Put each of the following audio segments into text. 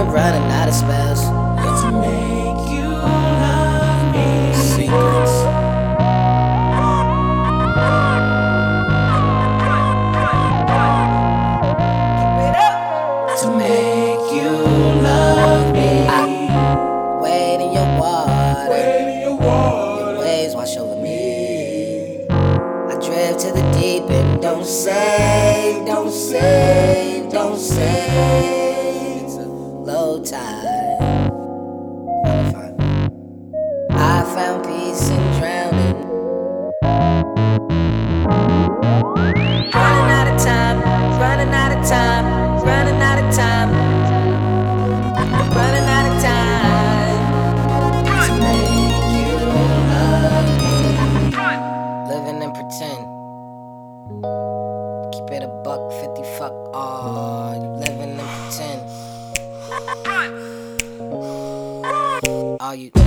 been running out of spells. Let's make you love me. Secrets. To make you love me. Wade in your water. Wade in your water. Your waves wash over me. I drift to the deep end. Don't say, don't say, don't say. It's a low tide. I'm fine. I found peace in drowning. Running out of time, running out of time, running out of time, running out of time. To make you love me. Living and pretend. Keep it a $150, fuck all. You living and pretend. All you.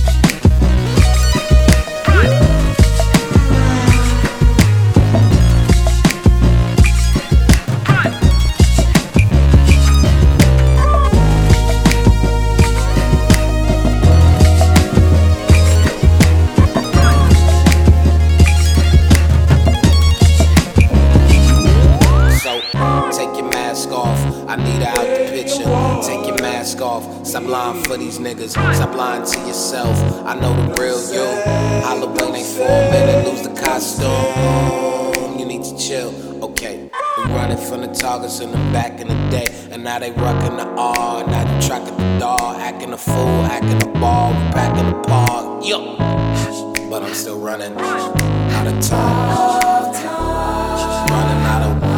Take your mask off, I need her out the picture. Take your mask off, stop lying for these niggas. Stop lying to yourself, I know the real you. Halloween ain't for a minute, lose the costume. You need to chill, okay. We running from the targets in the back in the day. And now they rockin' the R, now you tracking the dog. Acting a fool, acting a ball, we back in the park, yo. But I'm still running out of time. Running out of